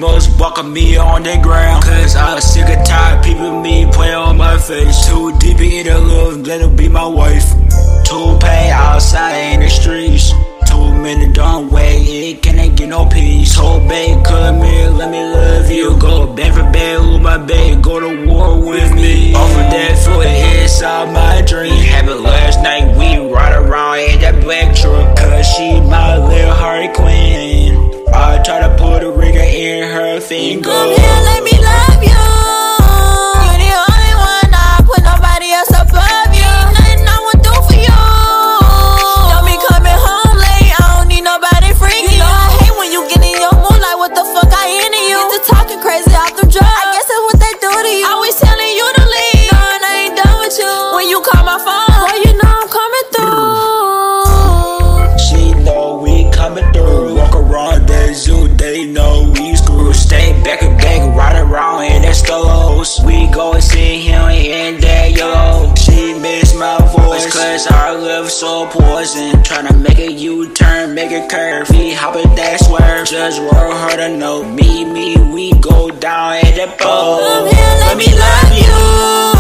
must welcome me on the ground. Cause I was sick and tired, people me play on my face. Too deep in the love, let her be my wife. Too pain outside in the streets. Too many don't wait, it can't get no peace. Whole babe, come here, let me love you. Go bed for bed with my babe, go to war with me. Over that foot, inside my dream. Happened last night, we ride around in that black truck. Cause she my little Harley Quinn. I try to put a ring in her finger. Come here, let me love you. You're the only one, I put nobody else above you. Ain't nothing I won't do for you. Don't be coming home late, I don't need nobody freaking you. Know I hate when you get in your mood like what the fuck I into you. Get to talking crazy off them drugs, I guess that's what they do to you. Always telling you to leave, knowing I ain't done with you. When you call my phone, boy, you know I'm coming through. She know we coming through. Walk around that zoo, they know we screw. Stay back and back, ride around in that Stolos. We go and see him in that yellow. She miss my voice, cause our love so poison. Tryna make a U-turn, make it curve. We hop in that swerve, just work hard to know. Me, we go down at the boat. Come here, let me love you.